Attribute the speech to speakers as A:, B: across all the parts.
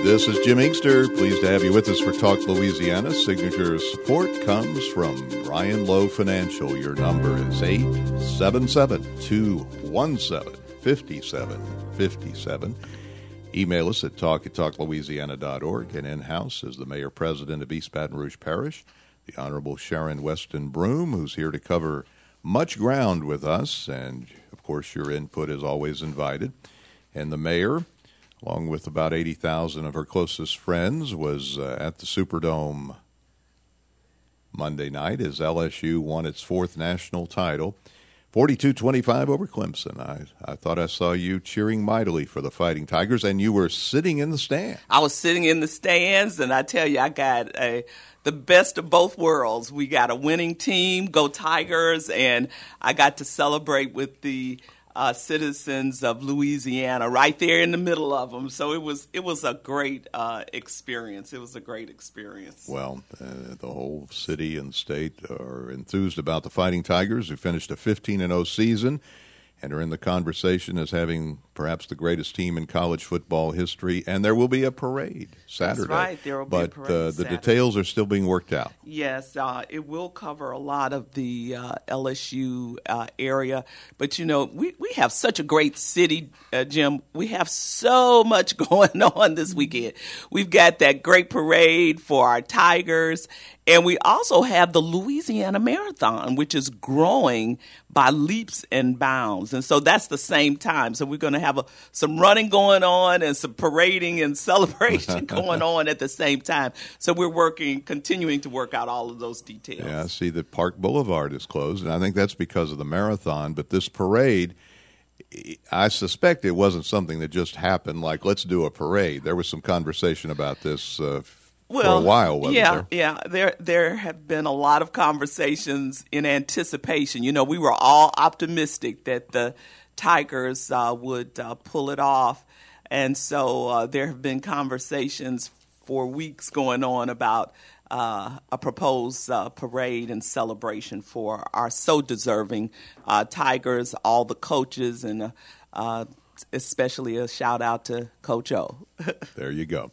A: This is Jim Inkster. Pleased to have you with us for Talk Louisiana. Signature support comes from Brian Lowe Financial. Your number is 877-217-5757. Email us at talk@talklouisiana.org. And in-house is the Mayor-President of East Baton Rouge Parish, the Honorable Sharon Weston Broome, who's here to cover much ground with us. And, of course, your input is always invited. And the mayor, along with about 80,000 of her closest friends, was at the Superdome Monday night as LSU won its fourth national title, 42-25 over Clemson. I thought I saw you cheering mightily for the Fighting Tigers, and you were sitting in the stands.
B: I was sitting in the stands, and I tell you, I got the best of both worlds. We got a winning team, go Tigers, and I got to celebrate with the citizens of Louisiana right there in the middle of them. So it was a great experience. It was a great experience.
A: Well, the whole city and state are enthused about the Fighting Tigers, who finished a 15-0 season and are in the conversation as having perhaps the greatest team in college football history. And there will be a parade Saturday.
B: That's right. There will be a parade
A: But the details are still being worked out.
B: Yes, it will cover a lot of the LSU area. But, you know, we have such a great city, Jim. We have so much going on this weekend. We've got that great parade for our Tigers. And we also have the Louisiana Marathon, which is growing by leaps and bounds. And so that's the same time. So we're going to have some running going on and some parading and celebration going on at the same time. So we're continuing to work out all of those details.
A: Yeah, I see that Park Boulevard is closed, and I think that's because of the marathon. But this parade, I suspect it wasn't something that just happened like, let's do a parade. There was some conversation about this for a while, wasn't there?
B: Yeah. There have been a lot of conversations in anticipation. You know, we were all optimistic that the Tigers would pull it off. And so there have been conversations for weeks going on about a proposed parade and celebration for our so deserving Tigers, all the coaches, and especially a shout out to Coach O.
A: There you go.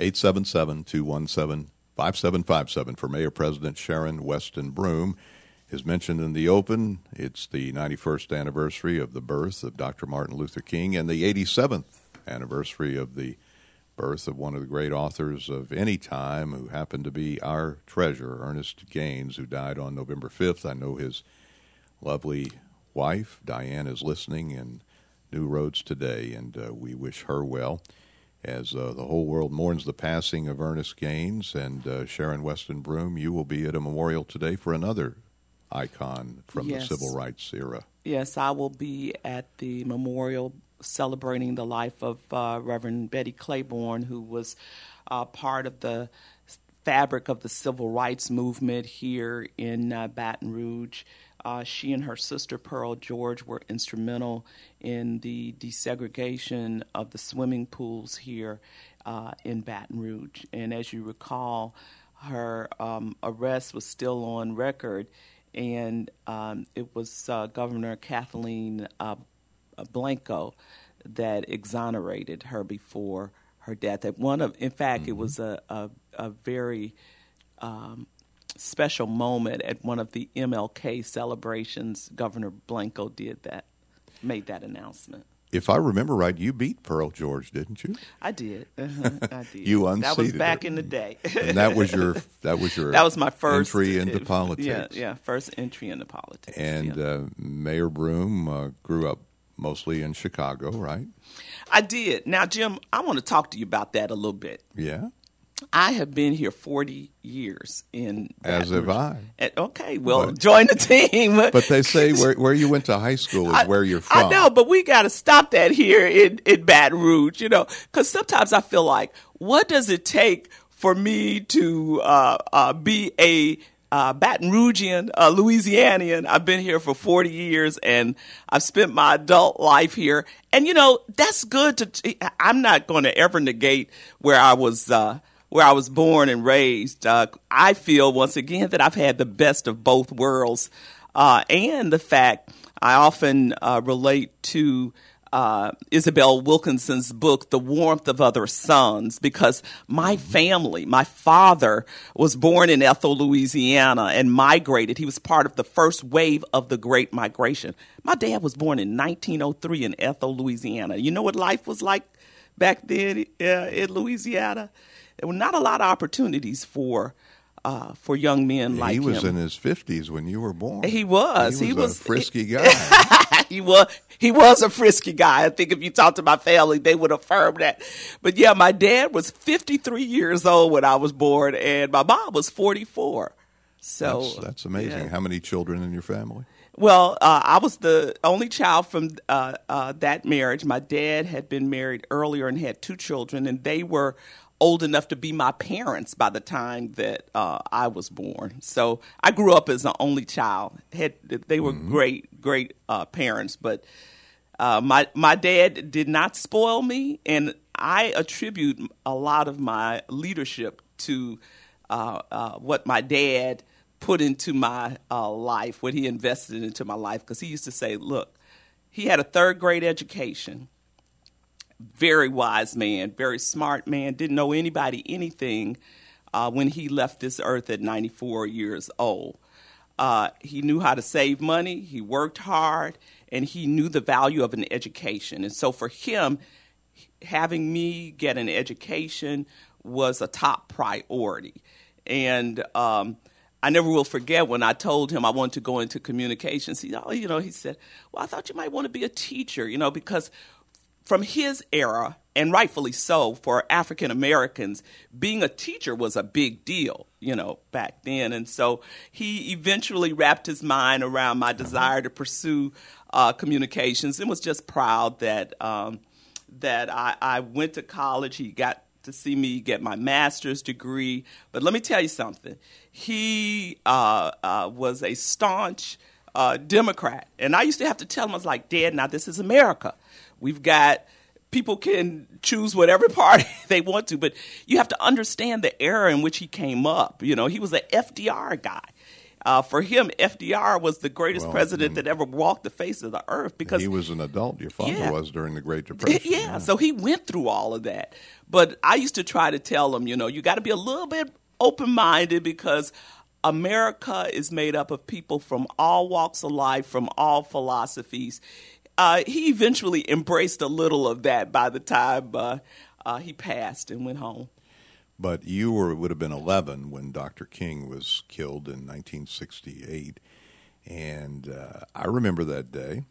A: 877-217-5757 for Mayor-President Sharon Weston Broome. As mentioned in the open, it's the 91st anniversary of the birth of Dr. Martin Luther King and the 87th anniversary of the birth of one of the great authors of any time, who happened to be our treasurer, Ernest Gaines, who died on November 5th. I know his lovely wife, Diane, is listening in New Roads today, and we wish her well. As the whole world mourns the passing of Ernest Gaines, and Sharon Weston Broome, you will be at a memorial today for another icon from the civil rights era.
B: Yes, I will be at the memorial celebrating the life of Reverend Betty Claiborne, who was part of the fabric of the civil rights movement here in Baton Rouge. She and her sister, Pearl George, were instrumental in the desegregation of the swimming pools here in Baton Rouge. And as you recall, her arrest was still on record, and it was Governor Kathleen Blanco that exonerated her before her death. It was a very special moment at one of the MLK celebrations. Governor Blanco made that announcement.
A: If I remember right, you beat Pearl George, didn't you?
B: I did. I did.
A: You unseated
B: That was back
A: her.
B: in the day.
A: And that was your
B: that was my first
A: entry into politics.
B: Yeah, first entry into politics.
A: And Mayor Broome grew up mostly in Chicago, right?
B: I did. Now, Jim, I want to talk to you about that a little bit.
A: Yeah.
B: I have been here 40 years in Baton
A: As have
B: Rouge.
A: I.
B: Okay, well, join the team.
A: But they say where you went to high school is where you're from.
B: I know, but we got to stop that here in Baton Rouge, you know, because sometimes I feel like, what does it take for me to be a Baton Rougean, Louisianian? I've been here for 40 years, and I've spent my adult life here. And, you know, that's good I'm not going to ever negate where I was born and raised. I feel, once again, that I've had the best of both worlds. And the fact I often relate to Isabel Wilkinson's book, The Warmth of Other Suns, because my family, my father was born in Ethel, Louisiana, and migrated. He was part of the first wave of the Great Migration. My dad was born in 1903 in Ethel, Louisiana. You know what life was like back then in Louisiana? There were not a lot of opportunities for young men like him.
A: He was in his 50s when you were born.
B: He was.
A: He was a frisky guy.
B: He was a frisky guy. I think if you talk to my family, they would affirm that. But yeah, my dad was 53 years old when I was born, and my mom was 44. So
A: that's amazing. Yeah. How many children in your family?
B: Well, I was the only child from that marriage. My dad had been married earlier and had 2 children, and they were old enough to be my parents by the time that I was born. So I grew up as an only child. They were great parents, but my dad did not spoil me, and I attribute a lot of my leadership to what my dad put into my life, what he invested into my life, because he used to say, look, he had a 3rd grade education. Very wise man, very smart man, didn't know anybody anything when he left this earth at 94 years old. He knew how to save money, he worked hard, and he knew the value of an education. And so for him, having me get an education was a top priority. And I never will forget when I told him I wanted to go into communications. He said, well, I thought you might want to be a teacher, because from his era, and rightfully so, for African Americans, being a teacher was a big deal, back then. And so he eventually wrapped his mind around my desire to pursue communications, and was just proud that I went to college. He got to see me get my master's degree. But let me tell you something. He was a staunch Democrat. And I used to have to tell him, I was like, Dad, now this is America. We've got, people can choose whatever party they want to, but you have to understand the era in which he came up. He was an FDR guy. For him, FDR was the greatest president that ever walked the face of the earth, because
A: he was an adult. Your father was during the Great Depression.
B: Yeah, so he went through all of that. But I used to try to tell him, you got to be a little bit open-minded, because America is made up of people from all walks of life, from all philosophies. He eventually embraced a little of that by the time he passed and went home.
A: But you would have been 11 when Dr. King was killed in 1968, and I remember that day.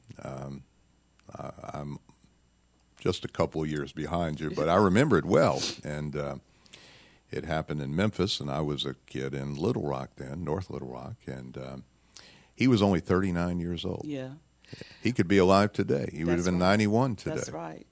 A: I'm just a couple of years behind you, but I remember it well, and it happened in Memphis, and I was a kid in Little Rock then, North Little Rock, and he was only 39 years old.
B: Yeah.
A: He could be alive today. He would have been 91 today.
B: That's right.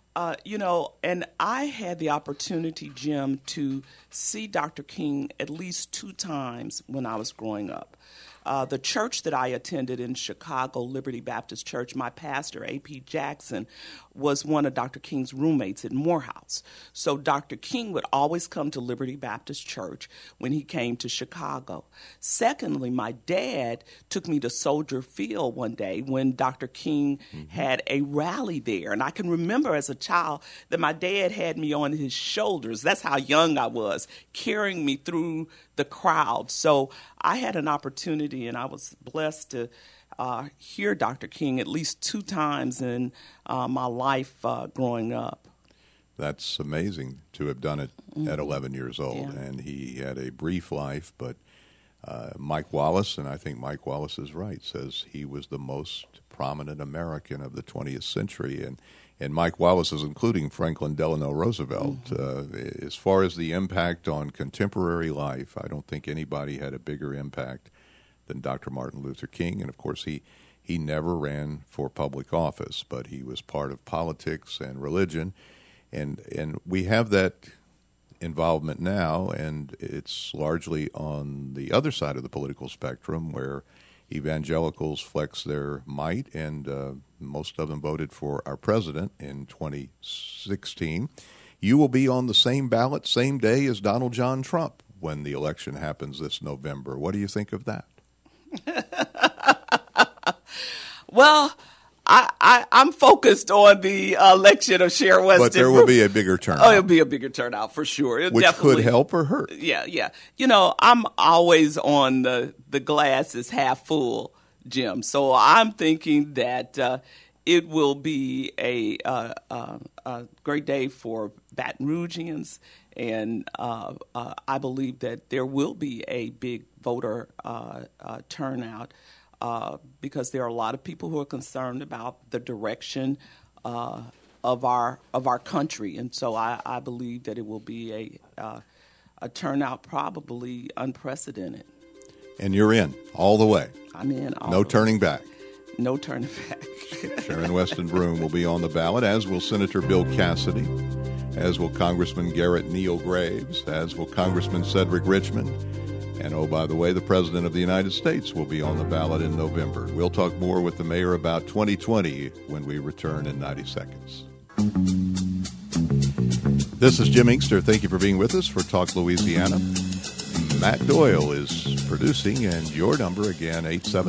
B: And I had the opportunity, Jim, to see Dr. King at least 2 times when I was growing up. The church that I attended in Chicago, Liberty Baptist Church, my pastor, A.P. Jackson, was one of Dr. King's roommates at Morehouse. So Dr. King would always come to Liberty Baptist Church when he came to Chicago. Secondly, my dad took me to Soldier Field one day when Dr. King had a rally there. And I can remember as a child that my dad had me on his shoulders. That's how young I was, carrying me through the crowd. So I had an opportunity, and I was blessed to hear Dr. King at least 2 times in my life growing up.
A: That's amazing to have done it at 11 years old. Yeah. And he had a brief life, but Mike Wallace, and I think Mike Wallace is right, says he was the most prominent American of the 20th century. And Mike Wallace is including Franklin Delano Roosevelt. As far as the impact on contemporary life, I don't think anybody had a bigger impact than Dr. Martin Luther King. And, of course, he never ran for public office, but he was part of politics and religion. And we have that involvement now, and it's largely on the other side of the political spectrum where evangelicals flex their might, and most of them voted for our president in 2016. You will be on the same ballot, same day as Donald John Trump when the election happens this November. What do you think of that?
B: Well, I'm focused on the election of Sharon Weston.
A: But there will be a bigger turnout.
B: Oh, it'll be a bigger turnout for sure. It'll
A: which
B: definitely
A: could help or hurt.
B: Yeah. I'm always on the glass is half full, Jim. So I'm thinking that it will be a great day for Baton Rougeans, and I believe that there will be a big voter turnout because there are a lot of people who are concerned about the direction of our country, and so I believe that it will be a turnout probably unprecedented.
A: And you're in all the way.
B: I'm in.
A: No turning back.
B: No turning back.
A: Sharon Weston Broome will be on the ballot, as will Senator Bill Cassidy, as will Congressman Garrett Neal Graves, as will Congressman Cedric Richmond. And, oh, by the way, the President of the United States will be on the ballot in November. We'll talk more with the mayor about 2020 when we return in 90 seconds. This is Jim Inkster. Thank you for being with us for Talk Louisiana. Matt Doyle is producing, and your number, again,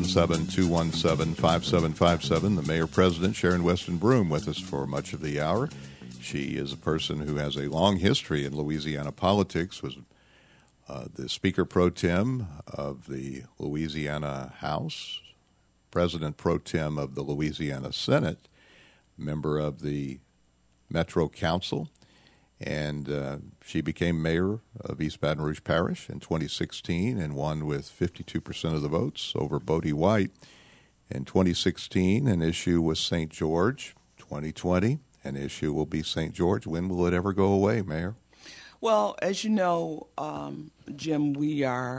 A: 877-217-5757. The Mayor-President, Sharon Weston Broome, with us for much of the hour. She is a person who has a long history in Louisiana politics, was the Speaker Pro Tem of the Louisiana House, President Pro Tem of the Louisiana Senate, member of the Metro Council, and she became mayor of East Baton Rouge Parish in 2016 and won with 52% of the votes over Bodie White. In 2016, an issue was St. George. 2020, an issue will be St. George. When will it ever go away, Mayor?
B: Well, as you know, Jim, we are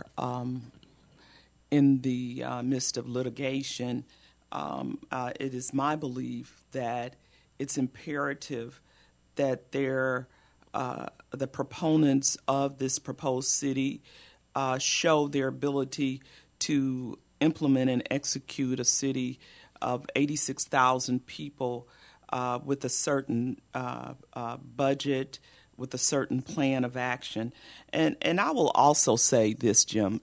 B: in the midst of litigation. It is my belief that it's imperative that the proponents of this proposed city show their ability to implement and execute a city of 86,000 people with a certain budget, with a certain plan of action. And I will also say this, Jim,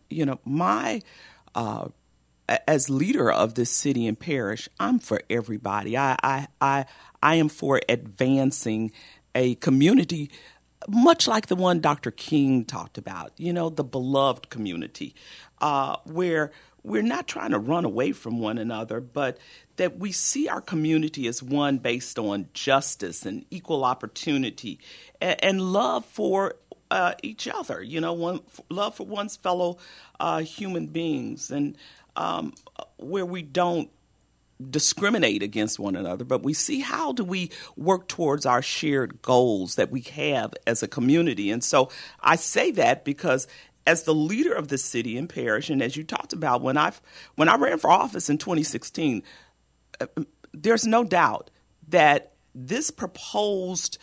B: as leader of this city and parish, I'm for everybody. I am for advancing a community much like the one Dr. King talked about, the beloved community, where we're not trying to run away from one another, but that we see our community as one based on justice and equal opportunity and love for each other, love for one's fellow human beings, and where we don't discriminate against one another, but we see how do we work towards our shared goals that we have as a community. And so I say that because as the leader of the city and parish, and as you talked about, when I ran for office in 2016, there's no doubt that this proposed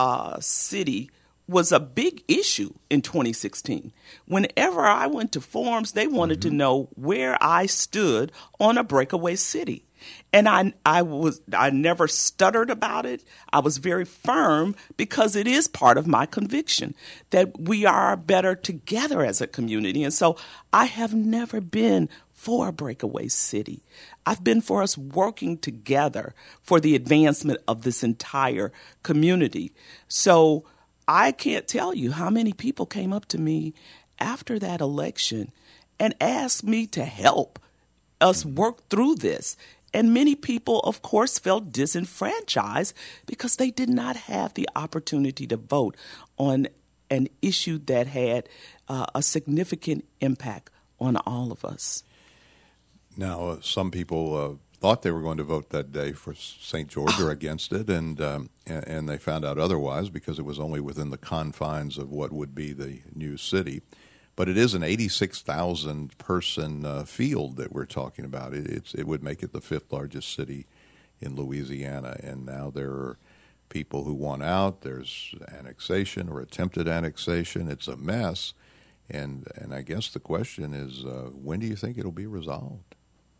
B: city was a big issue in 2016. Whenever I went to forums, they wanted to know where I stood on a breakaway city. And I never stuttered about it. I was very firm because it is part of my conviction that we are better together as a community. And so I have never been for a breakaway city. I've been for us working together for the advancement of this entire community. So I can't tell you how many people came up to me after that election and asked me to help us work through this. And many people, of course, felt disenfranchised because they did not have the opportunity to vote on an issue that had a significant impact on all of us.
A: Now, some people thought they were going to vote that day for St. George or against it, and they found out otherwise because it was only within the confines of what would be the new city. But it is an 86,000 person field that we're talking about. It would make it the fifth largest city in Louisiana, and now there are people who want out. There's annexation or attempted annexation. It's a mess, and I guess the question is, when do you think it'll be resolved?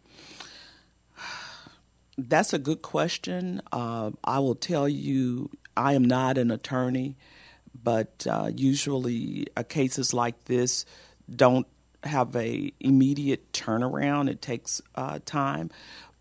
B: That's a good question. I will tell you, I am not an attorney, but usually cases like this don't have a immediate turnaround. It takes time. But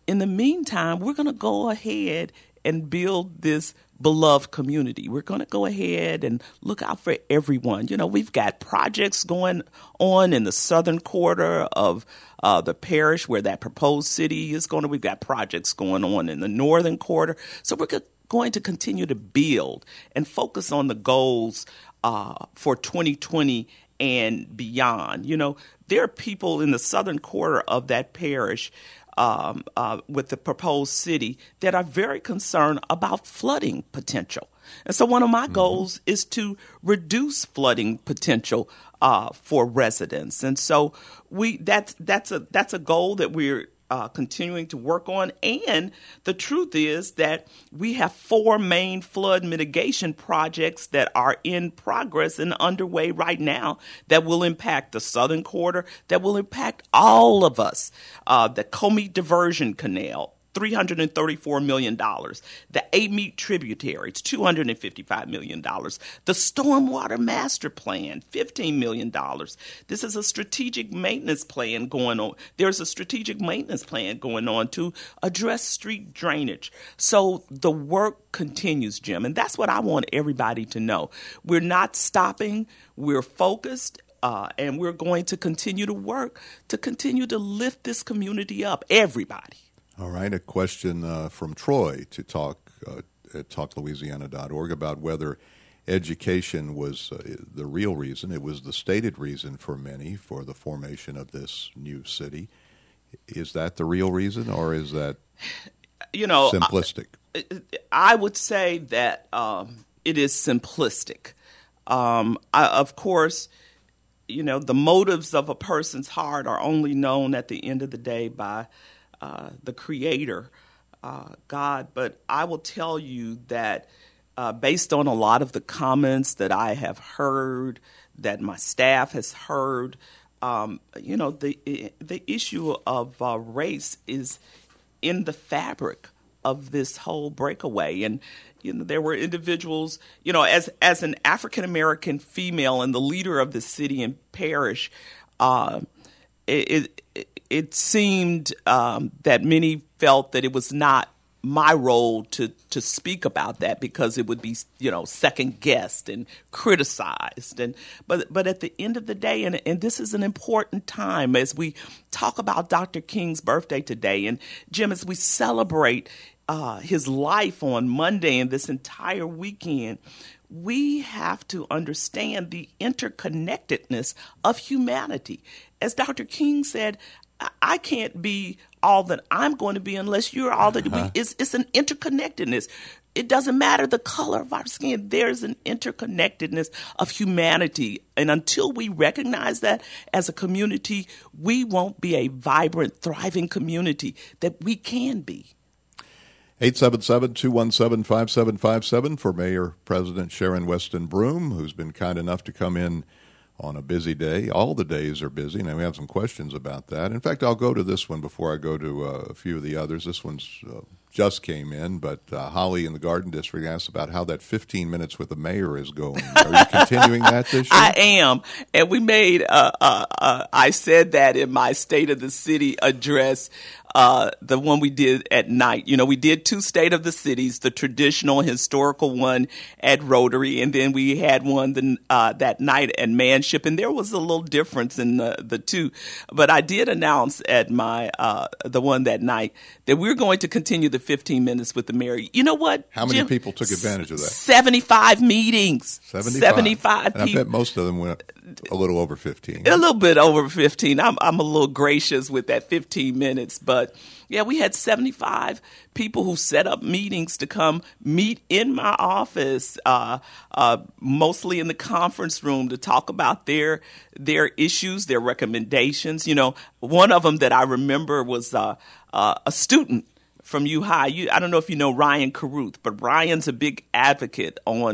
B: in the meantime, we're going to go ahead and build this beloved community. We're going to go ahead and look out for everyone. We've got projects going on in the southern quarter of the parish where that proposed city is going to. We've got projects going on in the northern quarter. So we're going to continue to build and focus on the goals for 2020 and beyond. There are people in the southern quarter of that parish with the proposed city that are very concerned about flooding potential. And so one of my goals is to reduce flooding potential for residents. And so that's a goal that we're continuing to work on. And the truth is that we have 4 main flood mitigation projects that are in progress and underway right now that will impact the southern quarter, that will impact all of us. The Comey Diversion Canal, $334 million. The Amite tributaries, $255 million. The Stormwater Master Plan, $15 million. This is a strategic maintenance plan going on. There's a strategic maintenance plan going on to address street drainage. So the work continues, Jim, and that's what I want everybody to know. We're not stopping. We're focused. And we're going to continue to work to continue to lift this community up, everybody.
A: All right, a question from Troy to talk at talklouisiana.org about whether education was the real reason. It was the stated reason for many for the formation of this new city. Is that the real reason, or is that simplistic?
B: I would say that it is simplistic. Of course, the motives of a person's heart are only known at the end of the day by the Creator, God. But I will tell you that based on a lot of the comments that I have heard, that my staff has heard, the issue of race is in the fabric of this whole breakaway. And there were individuals, as an African American female and the leader of the city and parish, it seemed that many felt that it was not my role to speak about that because it would be, second guessed and criticized. But at the end of the day, and this is an important time as we talk about Dr. King's birthday today, and Jim, as we celebrate his life on Monday and this entire weekend, we have to understand the interconnectedness of humanity. As Dr. King said, I can't be all that I'm going to be unless you're all that we. It's an interconnectedness. It doesn't matter the color of our skin. There's an interconnectedness of humanity. And until we recognize that as a community, we won't be a vibrant, thriving community that we can be.
A: 877-217-5757 for Mayor President Sharon Weston Broome, who's been kind enough to come in on a busy day. All the days are busy, and we have some questions about that. In fact, I'll go to this one before I go to a few of the others. This one's just came in, but Holly in the Garden District asked about how that 15 minutes with the mayor is going. Are you continuing that this year?
B: I am, and we made, I said that in my State of the City address, the one we did at night. We did 2 State of the Cities, the traditional historical one at Rotary, and then we had one that night at Manship, and there was a little difference in the two. But I did announce at my the one that night that we're going to continue the 15 minutes with the mayor. You know what,
A: How many
B: Jim?
A: people took advantage of that?
B: 75 meetings.
A: 75
B: people.
A: I bet most of them went a little over 15.
B: A little bit over 15. I'm a little gracious with that 15 minutes, but yeah, we had 75 people who set up meetings to come meet in my office, mostly in the conference room, to talk about their issues, their recommendations. One of them that I remember was a student from U-High. I don't know if you know Ryan Caruth, but Ryan's a big advocate on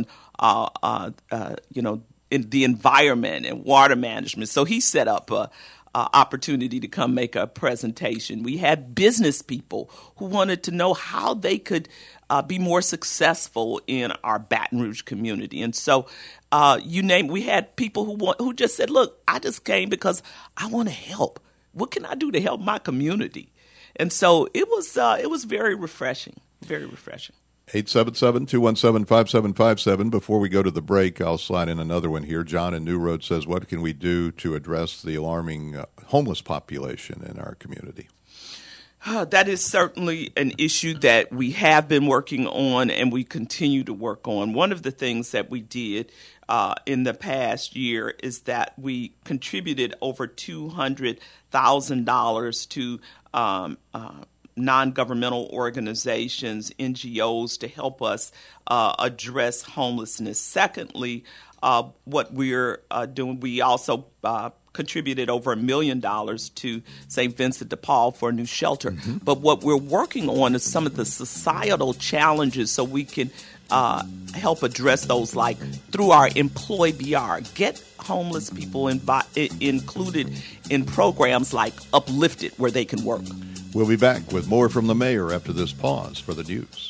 B: in the environment and water management. So he set up a opportunity to come make a presentation. We had business people who wanted to know how they could be more successful in our Baton Rouge community. And so we had people who just said, look, I just came because I want to help. What can I do to help my community? And so it was very refreshing, very refreshing.
A: 877-217-5757. Before we go to the break, I'll slide in another one here. John in New Road says, what can we do to address the alarming homeless population in our community?
B: That is certainly an issue that we have been working on and we continue to work on. One of the things that we did in the past year is that we contributed over $200,000 to non-governmental organizations, NGOs, to help us address homelessness. Secondly, what we're doing, we also contributed over $1 million to St. Vincent de Paul for a new shelter. Mm-hmm. But what we're working on is some of the societal challenges so we can help address those, like through our Employ BR, get homeless people included in programs like Uplifted where they can work.
A: We'll be back with more from the mayor after this pause for the news.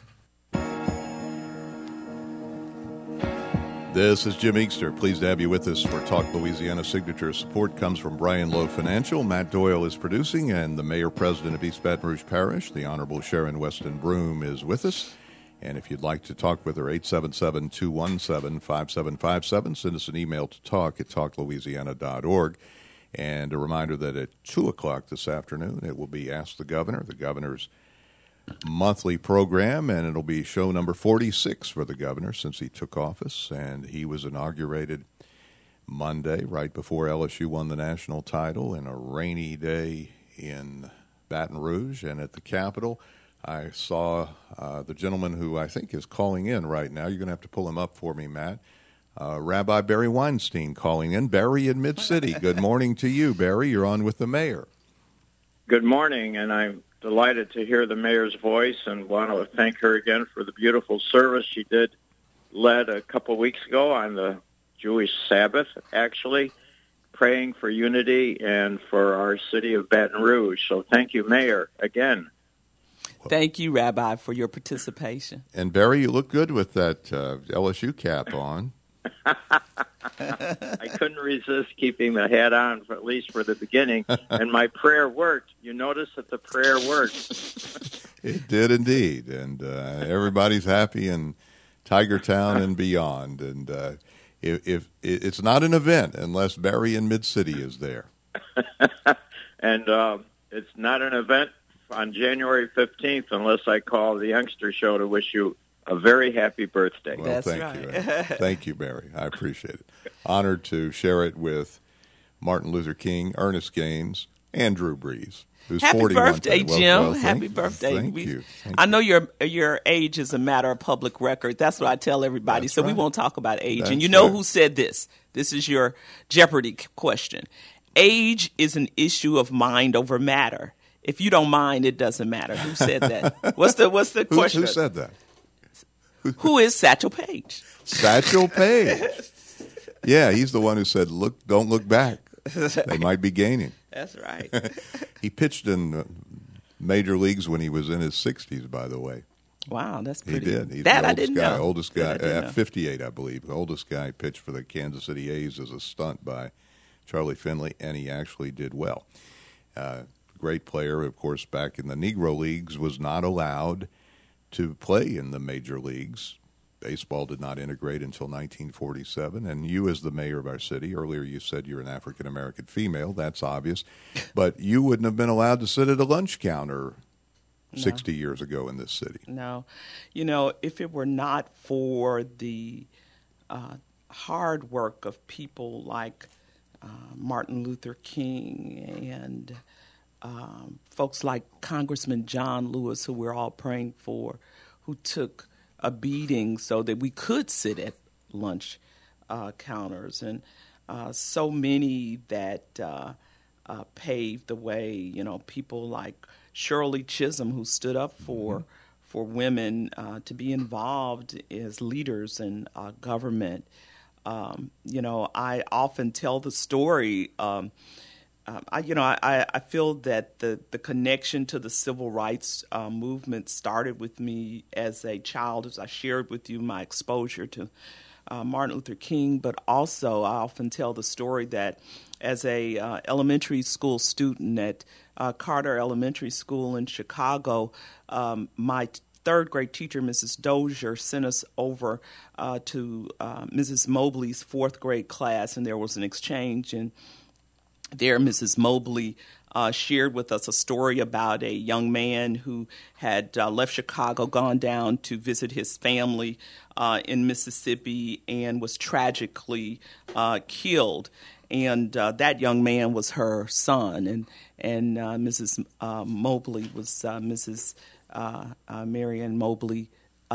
A: This is Jim Inkster. Pleased to have you with us for Talk Louisiana. Signature support comes from Brian Lowe Financial. Matt Doyle is producing, and the mayor-president of East Baton Rouge Parish, the Honorable Sharon Weston Broome, is with us. And if you'd like to talk with her, 877-217-5757. Send us an email to talk@talklouisiana.org. And a reminder that at 2 o'clock this afternoon, it will be Ask the Governor, the governor's monthly program, and it'll be show number 46 for the governor since he took office. And he was inaugurated Monday, right before LSU won the national title, in a rainy day in Baton Rouge and at the Capitol. I saw the gentleman who I think is calling in right now. You're going to have to pull him up for me, Matt. Rabbi Barry Weinstein calling in. Barry in Mid-City. Good morning to you, Barry. You're on with the mayor.
C: Good morning, and I'm delighted to hear the mayor's voice and want to thank her again for the beautiful service she led a couple weeks ago on the Jewish Sabbath, actually, praying for unity and for our city of Baton Rouge. So thank you, Mayor, again.
B: Thank you, Rabbi, for your participation.
A: And Barry, you look good with that LSU cap on.
C: I couldn't resist keeping the hat on, at least for the beginning, and my prayer worked. You notice that the prayer worked.
A: It did indeed, and everybody's happy in Tigertown and beyond. And if it's not an event unless Barry in Mid-City is there.
C: And it's not an event on January 15th unless I call the Youngster Show to wish you a very happy birthday.
A: Well,
B: That's
A: thank
B: right.
A: you. Thank you, Barry. I appreciate it. Honored to share it with Martin Luther King, Ernest Gaines, and Drew Brees, who's
B: Happy
A: 41
B: birthday,
A: today.
B: Jim. Happy birthday.
A: Thank you.
B: I know your age is a matter of public record. That's what I tell everybody.
A: That's
B: so
A: right.
B: We won't talk about age.
A: That's
B: and you know
A: right.
B: who said this. This is your Jeopardy question. Age is an issue of mind over matter. If you don't mind, it doesn't matter. Who said that? What's the question?
A: Who said that?
B: Who is Satchel Paige?
A: Satchel Paige. Yeah, he's the one who said, don't look back. They might be gaining.
B: That's right.
A: He pitched in major leagues when he was in his 60s, by the way.
B: Wow, that's
A: He
B: pretty.
A: did. He's
B: that
A: the
B: I didn't know.
A: Oldest guy,
B: That I didn't know.
A: 58, I believe. The oldest guy pitched for the Kansas City A's as a stunt by Charlie Finley, and he actually did well. Great player, of course, back in the Negro Leagues, was not allowed to play in the major leagues. Baseball did not integrate until 1947, and you as the mayor of our city, earlier you said you're an African-American female. That's obvious. But you wouldn't have been allowed to sit at a lunch counter 60 years ago in this city.
B: No. You know, if it were not for the hard work of people like Martin Luther King and folks like Congressman John Lewis, who we're all praying for, who took a beating so that we could sit at lunch counters, and so many that paved the way. You know, people like Shirley Chisholm, who stood up for women to be involved as leaders in government. You know, I often tell the story. I feel that the connection to the civil rights movement started with me as a child, as I shared with you my exposure to Martin Luther King, but also I often tell the story that as a elementary school student at Carter Elementary School in Chicago, my third grade teacher, Mrs. Dozier, sent us over to Mrs. Mobley's fourth grade class, and there was an exchange. And there, Mrs. Mobley shared with us a story about a young man who had left Chicago, gone down to visit his family in Mississippi, and was tragically killed. And that young man was her son, and Mrs. Mobley was Mrs. Marion Mobley,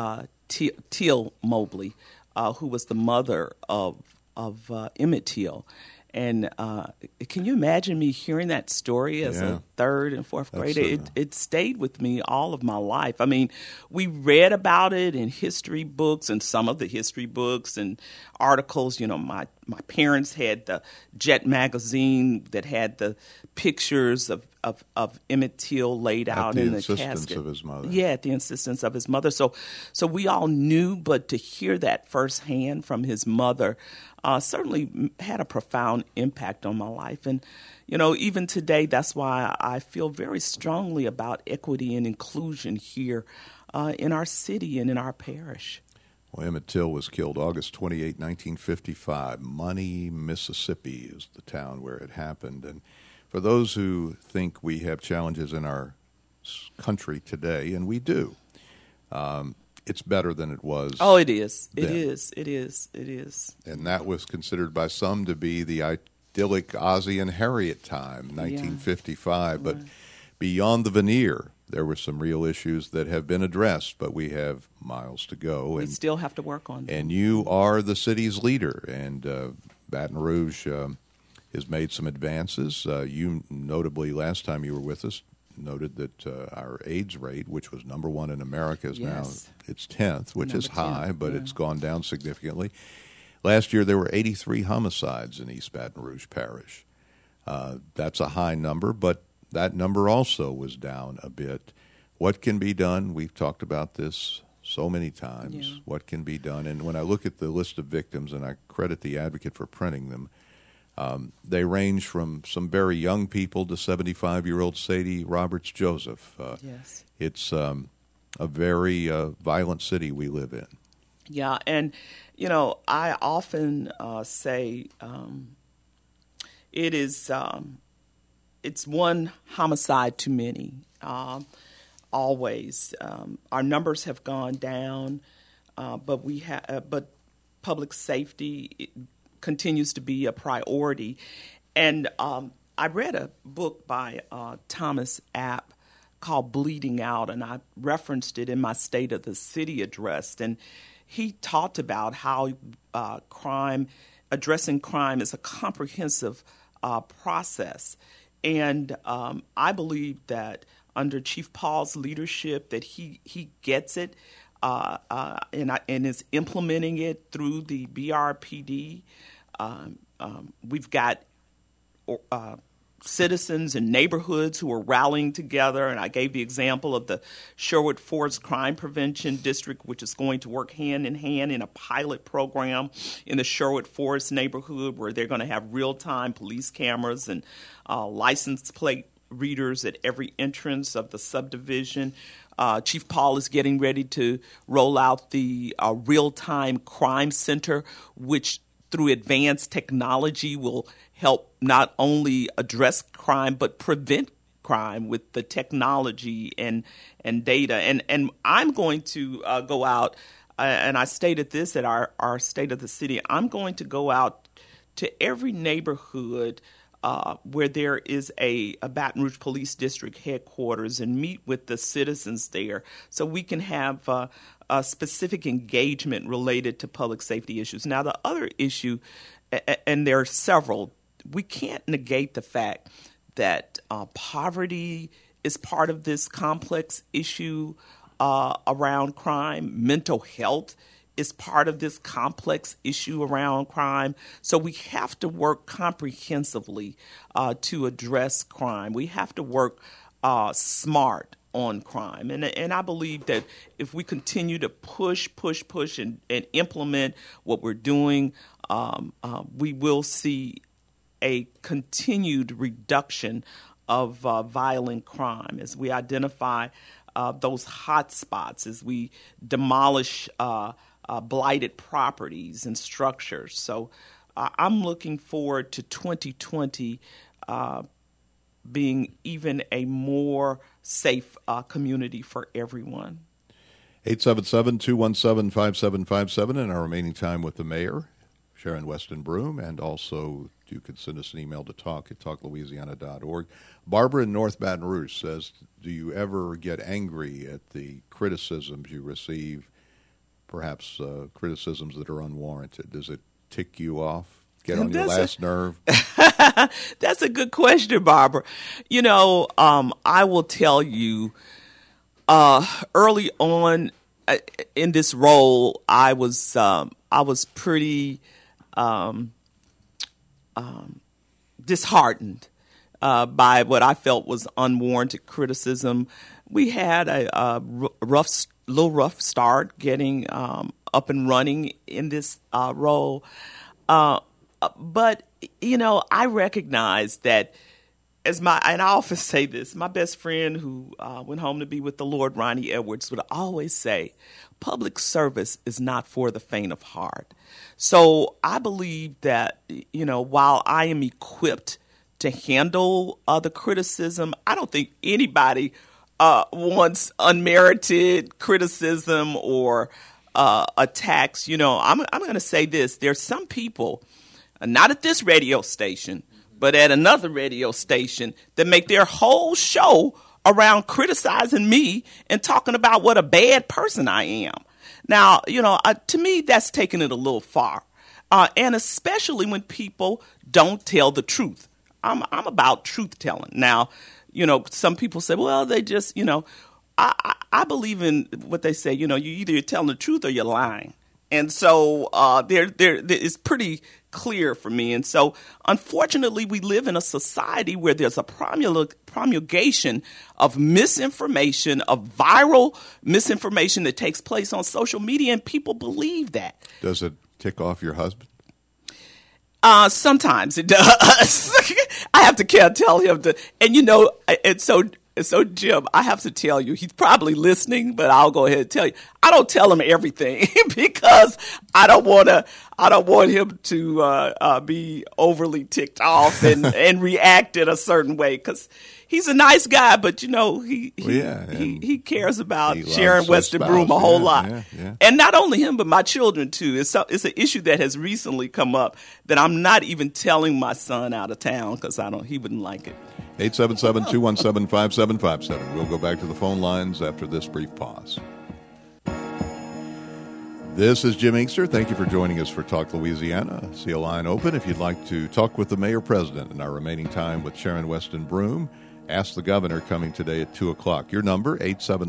B: Till Mobley, who was the mother of Emmett Till. And can you imagine me hearing that story as a third and fourth grader? It stayed with me all of my life. I mean, we read about it in history books, and some of the history books and articles. You know, my parents had the Jet magazine that had the pictures of Emmett Till laid out in the casket.
A: At the insistence of his mother.
B: Yeah, at the insistence of his mother. So we all knew, but to hear that firsthand from his mother certainly had a profound impact on my life. And, you know, even today, that's why I feel very strongly about equity and inclusion here in our city and in our parish.
A: Well, Emmett Till was killed August 28, 1955. Money, Mississippi is the town where it happened. And for those who think we have challenges in our country today, and we do, it's better than it was.
B: Oh, it is.
A: Then.
B: It is.
A: And that was considered by some to be the idyllic Ozzie and Harriet time, 1955. But beyond the veneer, there were some real issues that have been addressed, but we have miles to go.
B: We still have to work on them.
A: And you are the city's leader, and Baton Rouge has made some advances. You notably, last time you were with us, noted that our AIDS rate, which was number one in America, is now its 10th, which is high, but it's gone down significantly. Last year, there were 83 homicides in East Baton Rouge Parish. That's a high number, but that number also was down a bit. What can be done? We've talked about this so many times. Yeah. What can be done? And when I look at the list of victims, and I credit the Advocate for printing them, they range from some very young people to 75-year-old Sadie Roberts Joseph. It's a very violent city we live in.
B: Yeah, and, you know, I often say it's one homicide too many, always. Our numbers have gone down, but public safety continues to be a priority. And I read a book by Thomas App called Bleeding Out, and I referenced it in my State of the City address. And he talked about how addressing crime is a comprehensive process. And I believe that under Chief Paul's leadership that he gets it and is implementing it through the BRPD. We've got citizens and neighborhoods who are rallying together, and I gave the example of the Sherwood Forest Crime Prevention District, which is going to work hand in hand in a pilot program in the Sherwood Forest neighborhood where they're going to have real-time police cameras and license plate readers at every entrance of the subdivision. Chief Paul is getting ready to roll out the real-time crime center, which through advanced technology will help not only address crime but prevent crime with the technology and data. And I'm going to go out, and I stated this at our State of the City, I'm going to go out to every neighborhood where there is a Baton Rouge Police District headquarters and meet with the citizens there so we can have a specific engagement related to public safety issues. Now, the other issue, and there are several, we can't negate the fact that poverty is part of this complex issue around crime. Mental health is part of this complex issue around crime. So we have to work comprehensively to address crime. We have to work smart on crime. And I believe that if we continue to push and implement what we're doing, we will see a continued reduction of violent crime, as we identify those hot spots, as we demolish blighted properties and structures. So I'm looking forward to 2020 being even a more safe community for everyone.
A: 877-217-5757 in our remaining time with the mayor, Sharon Weston Broome, and also you can send us an email to talk@talklouisiana.org. Barbara in North Baton Rouge says, do you ever get angry at the criticisms you receive, perhaps criticisms that are unwarranted? Does it tick you off, get on your last nerve?
B: That's a good question, Barbara. You know, I will tell you, early on in this role, I was pretty disheartened by what I felt was unwarranted criticism. We had a little rough start getting up and running in this role, but you know, I recognize that and I often say this, my best friend who went home to be with the Lord, Ronnie Edwards, would always say, public service is not for the faint of heart. So I believe that, you know, while I am equipped to handle the criticism, I don't think anybody wants unmerited criticism or attacks. You know, I'm going to say this. There's some people, not at this radio station, but at another radio station, that make their whole show around criticizing me and talking about what a bad person I am. Now, you know, to me, that's taking it a little far. And especially when people don't tell the truth. I'm about truth telling. Now, you know, some people say, well, they just, you know, I believe in what they say, you know, you either telling the truth or you're lying. And so there it's pretty clear for me. And so, unfortunately, we live in a society where there's a promulgation of misinformation, of viral misinformation that takes place on social media, and people believe that.
A: Does it tick off your husband?
B: Sometimes it does. I have to tell him to, and you know, it's so, Jim, I have to tell you, he's probably listening, but I'll go ahead and tell you. I don't tell him everything because I don't want him to be overly ticked off and react in a certain way, because he's a nice guy, but you know, he cares about Sharon Weston Broome a whole lot. Yeah. And not only him, but my children too. It's an issue that has recently come up that I'm not even telling my son out of town because he wouldn't like it.
A: 877-217-5757. We'll go back to the phone lines after this brief pause. This is Jim Inkster. Thank you for joining us for Talk Louisiana. See a line open if you'd like to talk with the mayor president in our remaining time with Sharon Weston Broome. Ask the Governor coming today at 2 o'clock. Your number,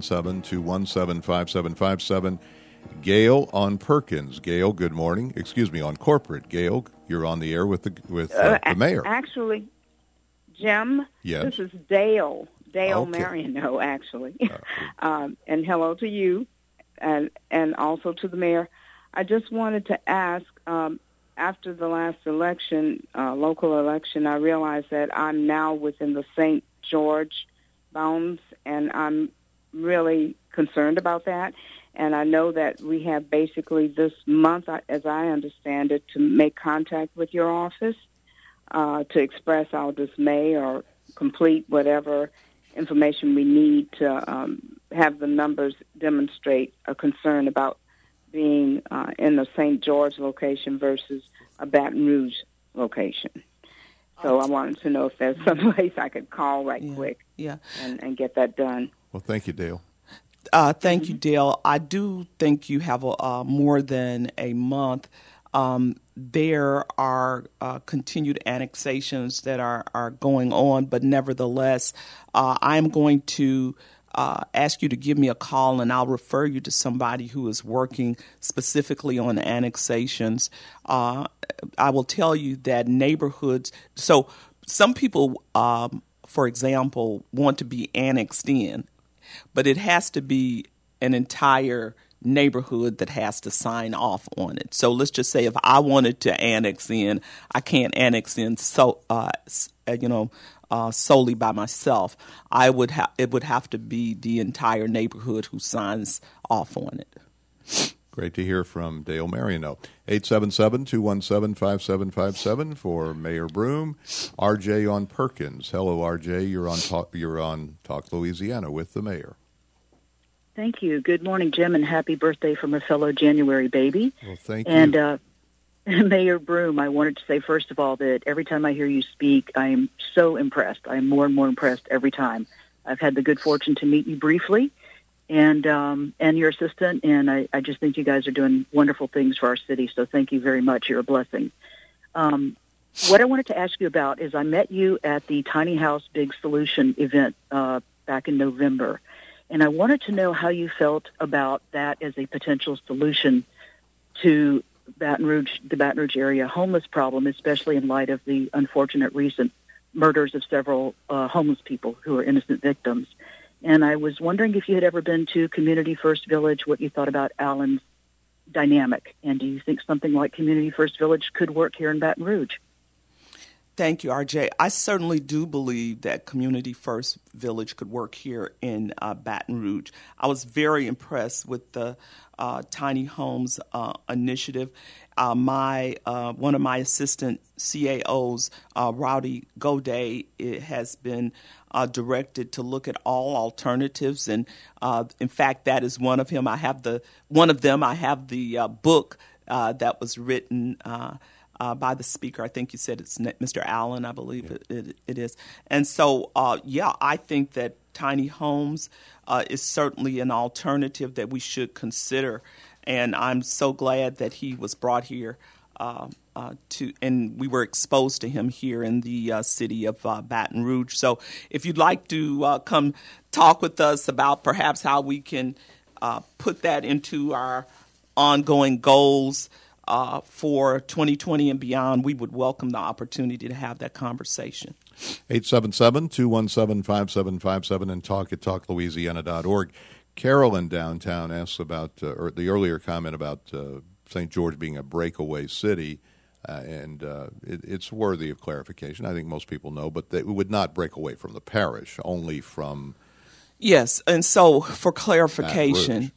A: 877-217-5757. Gail on Perkins. Gail, good morning. Excuse me, on Corporate. Gail, you're on the air with the mayor.
D: Actually, Jim,
A: yes.
D: This is Dale
A: Okay.
D: Mariano, actually. And hello to you and also to the mayor. I just wanted to ask, after the last election, local election, I realized that I'm now within the St. George bounds, and I'm really concerned about that. And I know that we have basically this month, as I understand it, to make contact with your office to express our dismay or complete whatever information we need to have the numbers demonstrate a concern about being in the St. George location versus a Baton Rouge location. So I wanted to know if there's some place I could call quick and get that done.
A: Well, thank you, Dale.
B: Thank you, Dale. I do think you have more than a month. There are continued annexations that are going on, but nevertheless, I'm going to ask you to give me a call, and I'll refer you to somebody who is working specifically on annexations. I will tell you that neighborhoods, so some people, for example, want to be annexed in, but it has to be an entire neighborhood that has to sign off on it. So let's just say if I wanted to annex in, I can't annex in solely by myself. It would have to be the entire neighborhood who signs off on it.
A: Great to hear from Dale Marino. 877-217-5757 for Mayor Broome. RJ on Perkins. Hello, RJ. You're on Talk Louisiana with the mayor.
E: Thank you. Good morning, Jim, and happy birthday from a fellow January baby.
A: Well, thank you.
E: And Mayor Broome, I wanted to say, first of all, that every time I hear you speak, I am so impressed. I am more and more impressed every time. I've had the good fortune to meet you briefly, and your assistant, and I just think you guys are doing wonderful things for our city, so thank you very much. You're a blessing. What I wanted to ask you about is I met you at the Tiny House Big Solution event back in November, and I wanted to know how you felt about that as a potential solution to the Baton Rouge area homeless problem, especially in light of the unfortunate recent murders of several homeless people who are innocent victims. And I was wondering if you had ever been to Community First Village, what you thought about Allen's dynamic, and do you think something like Community First Village could work here in Baton Rouge?
B: Thank you, RJ. I certainly do believe that Community First Village could work here in Baton Rouge. I was very impressed with the Tiny Homes initiative. One of my assistant CAOs, Rowdy Goday, has been directed to look at all alternatives, and in fact, that is one of them. I have the book that was written by the speaker. I think you said it's Mr. Allen, I believe it is. And so, I think that tiny homes is certainly an alternative that we should consider. And I'm so glad that he was brought here and we were exposed to him here in the city of Baton Rouge. So if you'd like to come talk with us about perhaps how we can put that into our ongoing goals for 2020 and beyond, we would welcome the opportunity to have that conversation.
A: 877-217-5757 and talk@talklouisiana.org. Carolyn downtown asks about, or the earlier comment about St. George being a breakaway city, and it's worthy of clarification. I think most people know, but they would not break away from the parish, only from...
B: Yes, and so for clarification,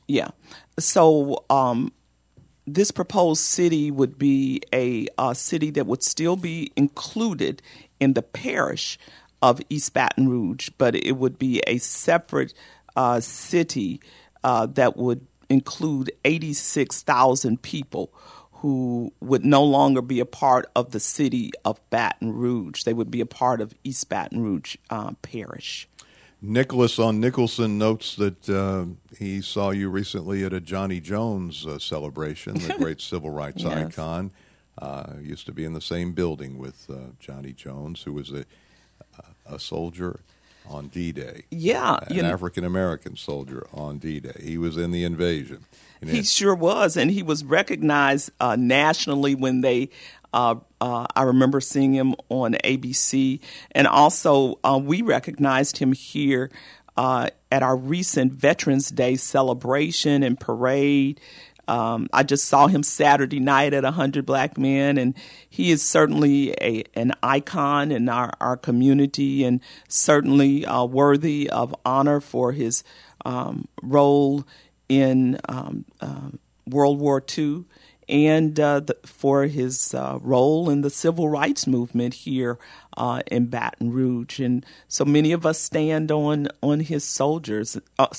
B: this proposed city would be a city that would still be included in the parish of East Baton Rouge, but it would be a separate city that would include 86,000 people who would no longer be a part of the city of Baton Rouge. They would be a part of East Baton Rouge Parish.
A: Nicholas on Nicholson notes that he saw you recently at a Johnny Jones celebration, the great civil rights icon. Used to be in the same building with Johnny Jones, who was a soldier on D-Day.
B: Yeah.
A: An African-American soldier on D-Day. He was in the invasion.
B: He sure was, and he was recognized nationally when they I remember seeing him on ABC, and also we recognized him here at our recent Veterans Day celebration and parade. I just saw him Saturday night at 100 Black Men, and he is certainly an icon in our community, and certainly worthy of honor for his role in World War II. And for his role in the civil rights movement here in Baton Rouge. And so many of us stand on his shoulders.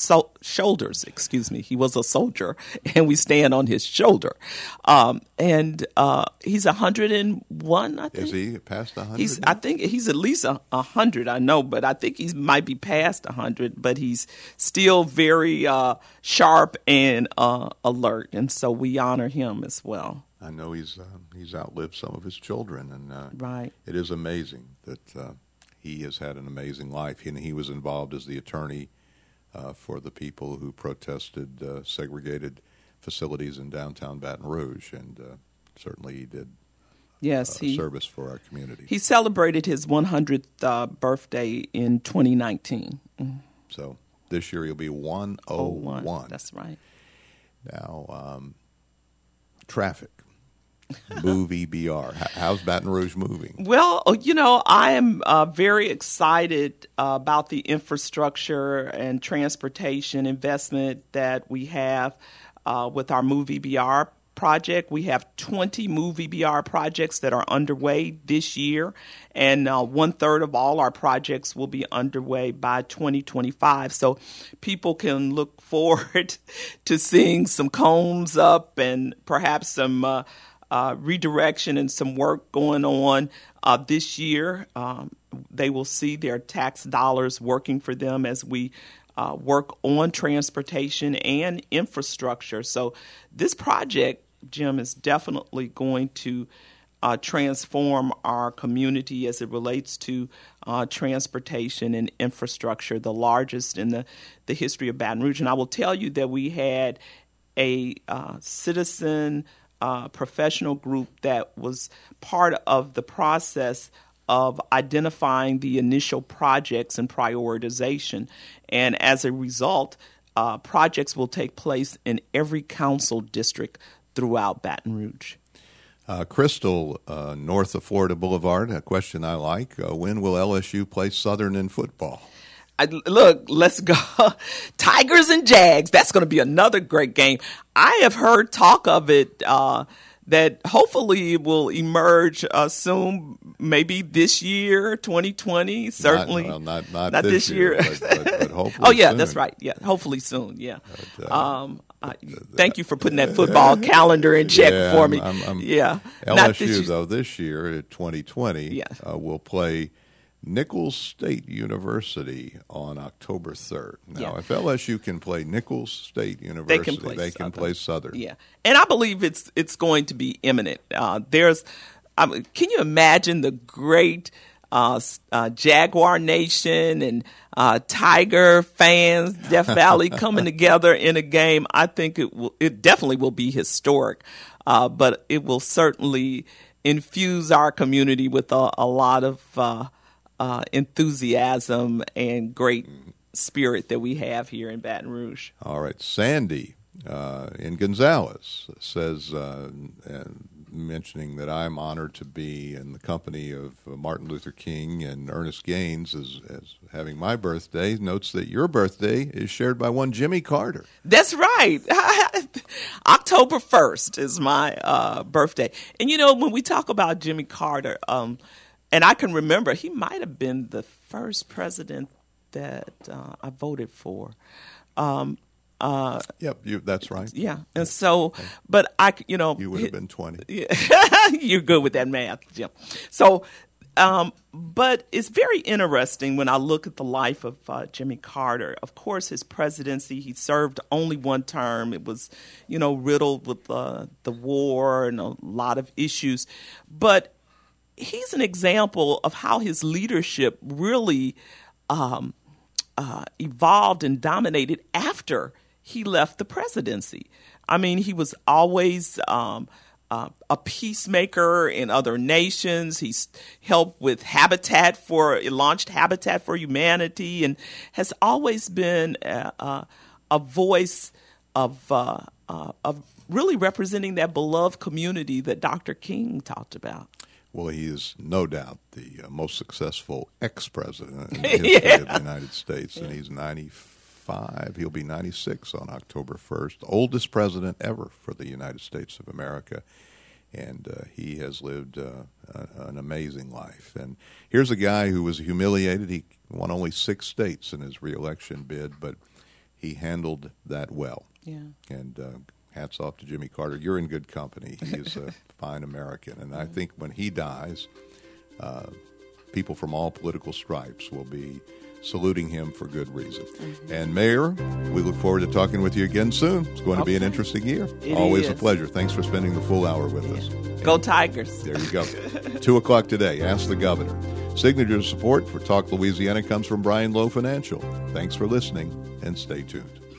B: He was a soldier, and we stand on his shoulder. And he's 101, I think.
A: Is he past 100?
B: I think he's at least 100, I know, but I think he might be past 100, but he's still very sharp and alert, and so we honor him as well.
A: I know he's outlived some of his children, and
B: right.
A: It is amazing that he has had an amazing life. And he was involved as the attorney for the people who protested segregated facilities in downtown Baton Rouge, and certainly he did service for our community.
B: He celebrated his 100th birthday in 2019.
A: So this year he'll be 101.
B: That's right.
A: Now, traffic. Movie BR. How's Baton Rouge moving?
B: Well, I am very excited about the infrastructure and transportation investment that we have with our Movie BR project. We have 20 Movie BR projects that are underway this year, and 1/3 of all our projects will be underway by 2025. So people can look forward to seeing some cones up and perhaps some redirection and some work going on this year. They will see their tax dollars working for them as we work on transportation and infrastructure. So this project, Jim, is definitely going to transform our community as it relates to transportation and infrastructure, the largest in the history of Baton Rouge. And I will tell you that we had a citizen professional group that was part of the process of identifying the initial projects and prioritization. And as a result, projects will take place in every council district throughout Baton Rouge.
A: Crystal, north of Florida Boulevard, a question I like. When will LSU play Southern in football?
B: Look, let's go. Tigers and Jags. That's going to be another great game. I have heard talk of it that hopefully it will emerge soon, maybe this year, 2020, certainly.
A: Not this year. But hopefully
B: oh, yeah,
A: soon.
B: That's right. Yeah, hopefully soon, yeah. Thank you for putting that football calendar in check for me.
A: LSU, this year, 2020, will play Nicholls State University on October 3rd. Now, if LSU can play Nicholls State University, they can play Southern.
B: Yeah, and I believe it's going to be imminent. Can you imagine the great Jaguar Nation and Tiger fans, Death Valley coming together in a game? I think it definitely will be historic, but it will certainly infuse our community with a lot of enthusiasm and great spirit that we have here in Baton Rouge.
A: All right. Sandy in Gonzales says, mentioning that I'm honored to be in the company of Martin Luther King and Ernest Gaines as having my birthday, notes that your birthday is shared by one Jimmy Carter.
B: That's right. October 1st is my birthday. And, when we talk about Jimmy Carter, and I can remember he might have been the first president that I voted for.
A: That's right.
B: Yeah, and so, but
A: you would have been 20.
B: Yeah, you're good with that math, Jim. So, but it's very interesting when I look at the life of Jimmy Carter. Of course, his presidency, he served only one term. It was, riddled with the war and a lot of issues, but he's an example of how his leadership really evolved and dominated after he left the presidency. I mean, he was always a peacemaker in other nations. He's helped with launched Habitat for Humanity, and has always been a voice of really representing that beloved community that Dr. King talked about.
A: Well, he is no doubt the most successful ex-president in the history of the United States, and he's 95. He'll be 96 on October 1st. Oldest president ever for the United States of America, and he has lived an amazing life. And here's a guy who was humiliated. He won only 6 states in his reelection bid, but he handled that well.
B: Yeah.
A: And hats off to Jimmy Carter. You're in good company. He is a fine American. And I think when he dies, people from all political stripes will be saluting him for good reason. Mm-hmm. And Mayor, we look forward to talking with you again soon. It's going to be an interesting year. Always a pleasure. Thanks for spending the full hour with us.
B: Go Tigers.
A: There you go. 2 o'clock today. Ask the Governor. Signature support for Talk Louisiana comes from Brian Lowe Financial. Thanks for listening, and stay tuned.